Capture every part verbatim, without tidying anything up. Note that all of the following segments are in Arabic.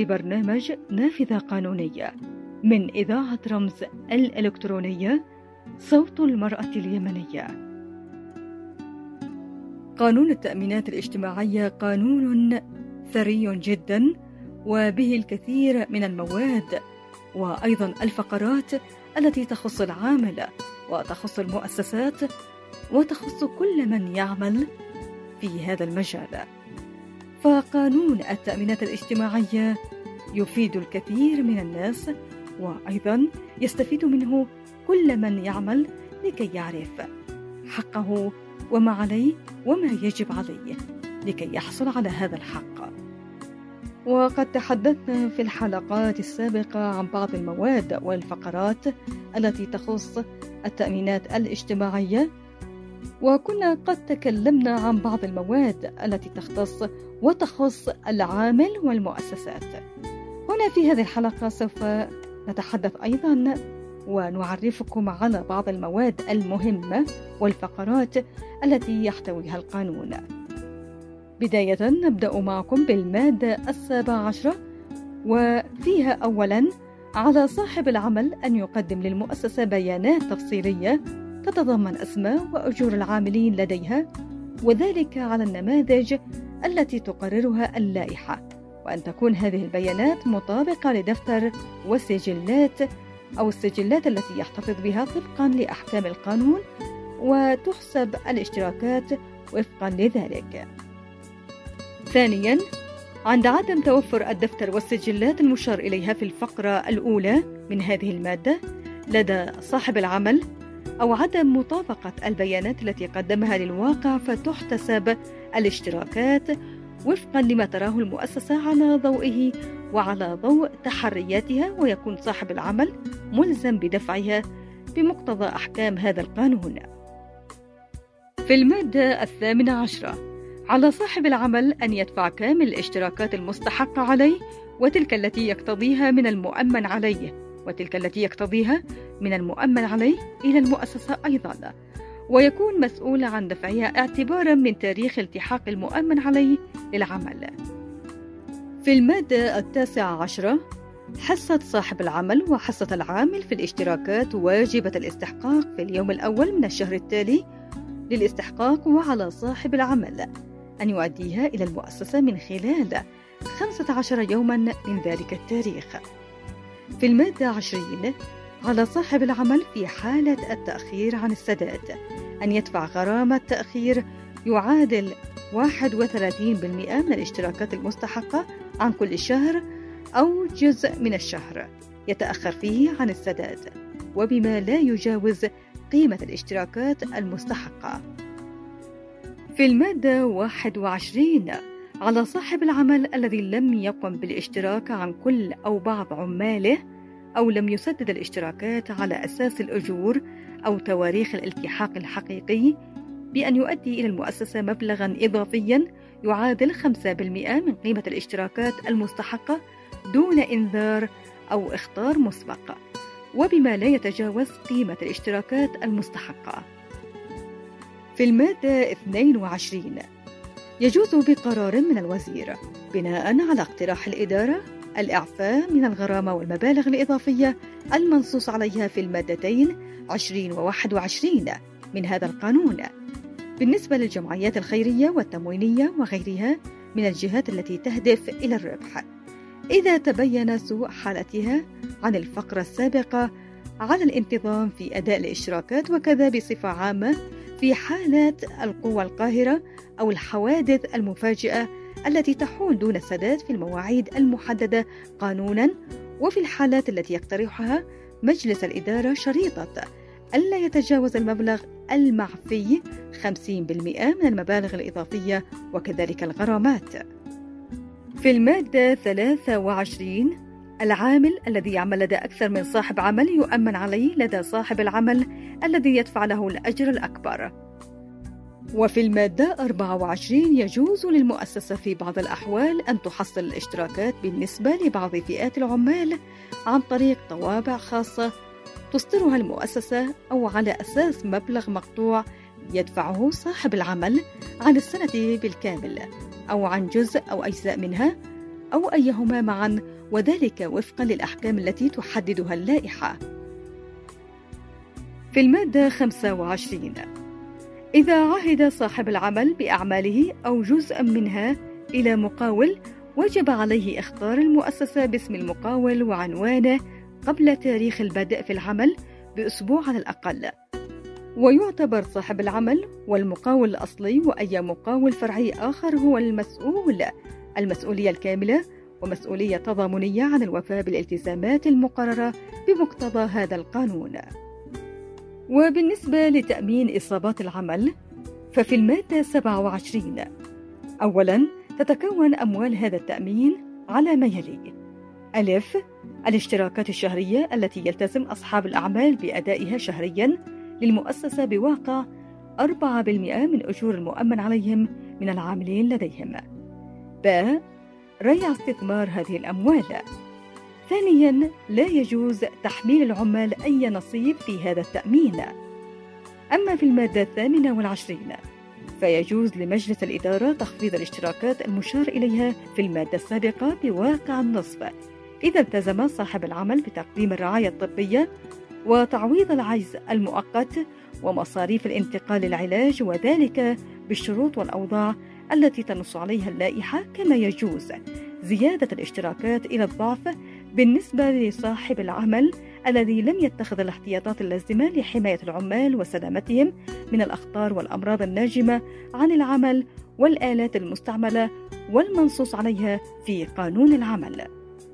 لبرنامج نافذة قانونية من إذاعة رمز الإلكترونية صوت المرأة اليمنية. قانون التأمينات الاجتماعية قانون ثري جدا، وبه الكثير من المواد وأيضا الفقرات التي تخص العامل وتخص المؤسسات وتخص كل من يعمل في هذا المجال. فقانون التأمينات الاجتماعية يفيد الكثير من الناس، وأيضا يستفيد منه كل من يعمل لكي يعرف حقه وما عليه وما يجب عليه لكي يحصل على هذا الحق. وقد تحدثنا في الحلقات السابقة عن بعض المواد والفقرات التي تخص التأمينات الاجتماعية، وكنا قد تكلمنا عن بعض المواد التي تختص وتخص العامل والمؤسسات. هنا في هذه الحلقة سوف نتحدث أيضا ونعرفكم على بعض المواد المهمة والفقرات التي يحتويها القانون. بداية نبدأ معكم بالمادة السابعة عشرة، وفيها أولا على صاحب العمل أن يقدم للمؤسسة بيانات تفصيلية تتضمن أسماء وأجور العاملين لديها، وذلك على النماذج التي تقررها اللائحة، وأن تكون هذه البيانات مطابقة لدفتر والسجلات أو السجلات التي يحتفظ بها طبقا لأحكام القانون، وتحسب الاشتراكات وفقا لذلك. ثانيا، عند عدم توفر الدفتر والسجلات المشار إليها في الفقرة الأولى من هذه المادة لدى صاحب العمل أو عدم مطابقة البيانات التي قدمها للواقع، فتحتسب الاشتراكات وفقا لما تراه المؤسسة على ضوئه وعلى ضوء تحرياتها، ويكون صاحب العمل ملزم بدفعها بمقتضى أحكام هذا القانون. في المادة الثامنة عشرة، على صاحب العمل أن يدفع كامل الاشتراكات المستحقة عليه، وتلك التي يقتضيها من المؤمن عليه وتلك التي يقتضيها من المؤمن عليه إلى المؤسسة أيضا، ويكون مسؤول عن دفعها اعتبارا من تاريخ التحاق المؤمن عليه للعمل. في المادة التاسعة عشرة، حصة صاحب العمل وحصة العامل في الاشتراكات واجبة الاستحقاق في اليوم الأول من الشهر التالي للاستحقاق، وعلى صاحب العمل أن يؤديها إلى المؤسسة من خلال خمسة عشر يوما من ذلك التاريخ. في المادة عشرين، على صاحب العمل في حالة التأخير عن السداد أن يدفع غرامة تأخير يعادل واحد وثلاثين بالمئة من الاشتراكات المستحقة عن كل شهر أو جزء من الشهر يتأخر فيه عن السداد، وبما لا يجاوز قيمة الاشتراكات المستحقة. في المادة واحد وعشرين، على صاحب العمل الذي لم يقم بالاشتراك عن كل أو بعض عماله أو لم يسدد الاشتراكات على أساس الأجور أو تواريخ الالتحاق الحقيقي بأن يؤدي إلى المؤسسة مبلغا إضافيا يعادل خمسة بالمئة من قيمة الاشتراكات المستحقة دون إنذار أو إخطار مسبق، وبما لا يتجاوز قيمة الاشتراكات المستحقة. في المادة اثنين وعشرين، يجوز بقرار من الوزير بناء على اقتراح الإدارة الإعفاء من الغرامة والمبالغ الإضافية المنصوص عليها في المادتين عشرين وواحد وعشرين من هذا القانون بالنسبة للجمعيات الخيرية والتموينية وغيرها من الجهات التي تهدف إلى الربح، إذا تبين سوء حالتها عن الفقرة السابقة على الانتظام في أداء الاشتراكات، وكذا بصفة عامة في حالات القوى القاهرة أو الحوادث المفاجئة التي تحول دون السداد في المواعيد المحددة قانونا، وفي الحالات التي يقترحها مجلس الإدارة شريطة ألا يتجاوز المبلغ المعفي خمسين بالمئة من المبالغ الإضافية وكذلك الغرامات. في المادة ثلاثة وعشرين، العامل الذي يعمل لدى أكثر من صاحب عمل يؤمن عليه لدى صاحب العمل الذي يدفع له الأجر الأكبر. وفي المادة أربعة وعشرين، يجوز للمؤسسة في بعض الأحوال أن تحصل الاشتراكات بالنسبة لبعض فئات العمال عن طريق طوابع خاصة تصدرها المؤسسة أو على أساس مبلغ مقطوع يدفعه صاحب العمل عن السنة بالكامل أو عن جزء أو أجزاء منها أو أيهما معا، وذلك وفقا للأحكام التي تحددها اللائحة. في المادة خمسة وعشرين، إذا عهد صاحب العمل بأعماله أو جزءا منها إلى مقاول، وجب عليه إخطار المؤسسة باسم المقاول وعنوانه قبل تاريخ البدء في العمل بأسبوع على الأقل. ويعتبر صاحب العمل والمقاول الأصلي وأي مقاول فرعي آخر هو المسؤول المسؤولية الكاملة ومسؤولية تضامنية عن الوفاء بالالتزامات المقررة بمقتضى هذا القانون. وبالنسبة لتأمين إصابات العمل، ففي المادة سبعة وعشرين، أولاً تتكون أموال هذا التأمين على ما يلي: ألف، الاشتراكات الشهرية التي يلتزم أصحاب الأعمال بأدائها شهرياً للمؤسسة بواقع أربعة بالمئة من أجور المؤمن عليهم من العاملين لديهم. ب، ريع استثمار هذه الأموال. ثانياً، لا يجوز تحميل العمال أي نصيب في هذا التأمين. أما في المادة الثامنة والعشرين، فيجوز لمجلس الإدارة تخفيض الاشتراكات المشار إليها في المادة السابقة بواقع النصف إذا التزم صاحب العمل بتقديم الرعاية الطبية وتعويض العجز المؤقت ومصاريف الانتقال للعلاج، وذلك بالشروط والأوضاع التي تنص عليها اللائحة. كما يجوز زيادة الاشتراكات إلى الضعف بالنسبة لصاحب العمل الذي لم يتخذ الاحتياطات اللازمة لحماية العمال وسلامتهم من الأخطار والأمراض الناجمة عن العمل والآلات المستعملة والمنصوص عليها في قانون العمل.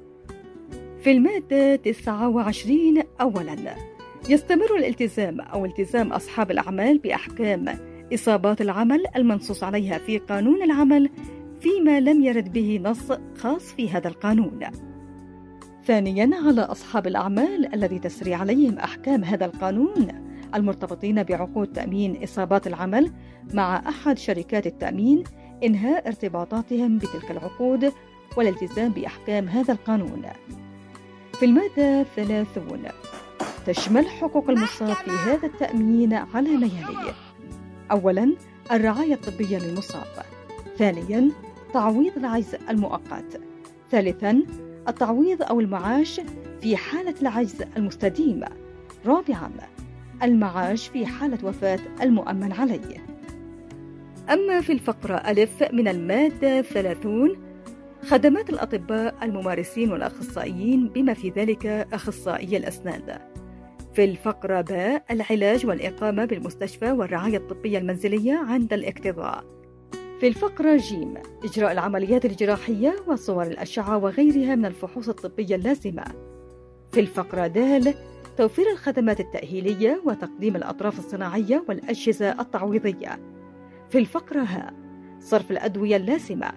في المادة تسعة وعشرين، أولاً يستمر الالتزام أو التزام أصحاب الأعمال بأحكام إصابات العمل المنصوص عليها في قانون العمل فيما لم يرد به نص خاص في هذا القانون. ثانياً، على أصحاب الأعمال الذي تسري عليهم أحكام هذا القانون المرتبطين بعقود تأمين إصابات العمل مع أحد شركات التأمين إنهاء ارتباطاتهم بتلك العقود والالتزام بأحكام هذا القانون. في المادة ثلاثون، تشمل حقوق المصاب في هذا التأمين على ما يلي: أولاً الرعاية الطبية للمصاب. ثانياً تعويض العجز المؤقت. ثالثاً التعويض أو المعاش في حالة العجز المستديم. رابعاً المعاش في حالة وفاة المؤمن عليه. أما في الفقرة ألف من المادة ثلاثون، خدمات الأطباء الممارسين والأخصائيين بما في ذلك أخصائي الأسنان. في الفقرة ب، العلاج والإقامة بالمستشفى والرعاية الطبية المنزلية عند الاكتظاء. في الفقرة ج، إجراء العمليات الجراحية وصور الأشعة وغيرها من الفحوص الطبية اللازمة. في الفقرة د، توفير الخدمات التأهيلية وتقديم الأطراف الصناعية والأجهزة التعويضية. في الفقرة ه، صرف الأدوية اللازمة.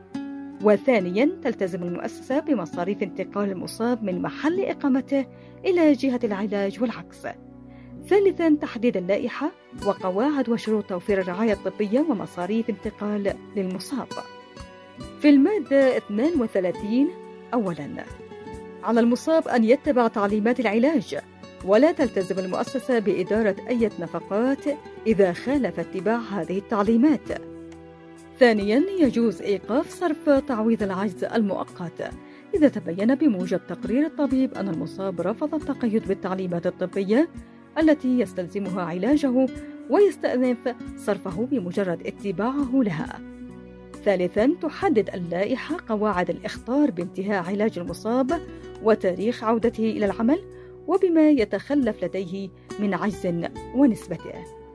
وثانياً تلتزم المؤسسة بمصاريف انتقال المصاب من محل إقامته إلى جهة العلاج والعكس. ثالثاً تحديد اللائحة وقواعد وشروط توفير الرعاية الطبية ومصاريف انتقال للمصاب. في المادة اثنين وثلاثين، أولاً على المصاب أن يتبع تعليمات العلاج ولا تلتزم المؤسسة بإدارة أي نفقات إذا خالف اتباع هذه التعليمات. ثانياً يجوز إيقاف صرف تعويض العجز المؤقت إذا تبين بموجب تقرير الطبيب أن المصاب رفض التقيد بالتعليمات الطبية التي يستلزمها علاجه ويستأنف صرفه بمجرد اتباعه لها. ثالثاً تحدد اللائحة قواعد الإخطار بانتهاء علاج المصاب وتاريخ عودته إلى العمل وبما يتخلف لديه من عجز ونسبته.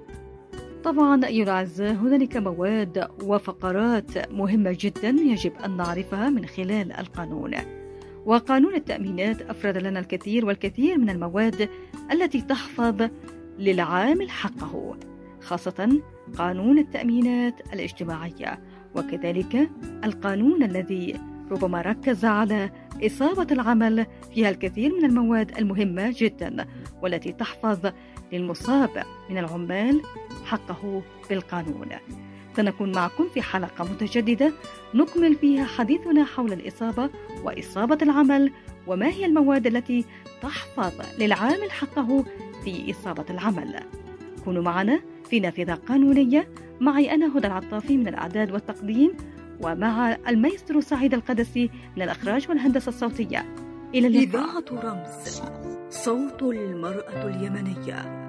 طبعاً أيها الأعزاء، هنالك مواد وفقرات مهمة جداً يجب أن نعرفها من خلال القانون. وقانون التأمينات أفرد لنا الكثير والكثير من المواد التي تحفظ للعامل حقه، خاصة قانون التأمينات الاجتماعية، وكذلك القانون الذي ربما ركز على إصابة العمل فيها الكثير من المواد المهمة جدا والتي تحفظ للمصاب من العمال حقه بالقانون. سنكون معكم في حلقة متجددة نكمل فيها حديثنا حول الإصابة وإصابة العمل وما هي المواد التي تحفظ للعامل حقه في إصابة العمل. كونوا معنا في نافذة قانونية، معي أنا هدى العطافي من الإعداد والتقديم، ومع المايسترو سعيد القدسي من الإخراج والهندسة الصوتية. إلى اللقاء. إذاعة رمز، صوت المرأة اليمنية.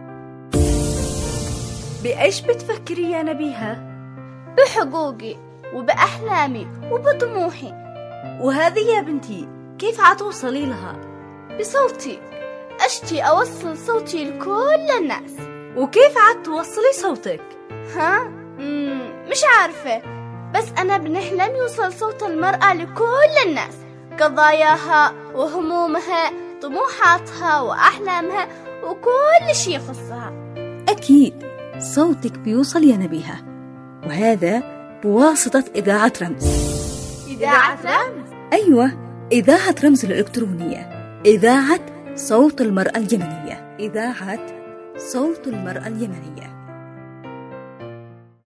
بإيش بتفكري يا نبيهة؟ بحقوقي وبأحلامي وبطموحي. وهذه يا بنتي كيف عتوصلي لها؟ بصوتي، أشتي أوصل صوتي لكل الناس. وكيف عتوصلي صوتك؟ ها؟ مم مش عارفة، بس أنا بنحلم يوصل صوت المرأة لكل الناس، قضاياها وهمومها، طموحاتها وأحلامها وكل شي يخصها. أكيد صوتك بيوصل يا نبيهة، وهذا بواسطة إذاعة رمز. إذاعة رمز؟ أيوة، إذاعة رمز الإلكترونية، إذاعة صوت المرأة اليمنية، إذاعة صوت المرأة اليمنية.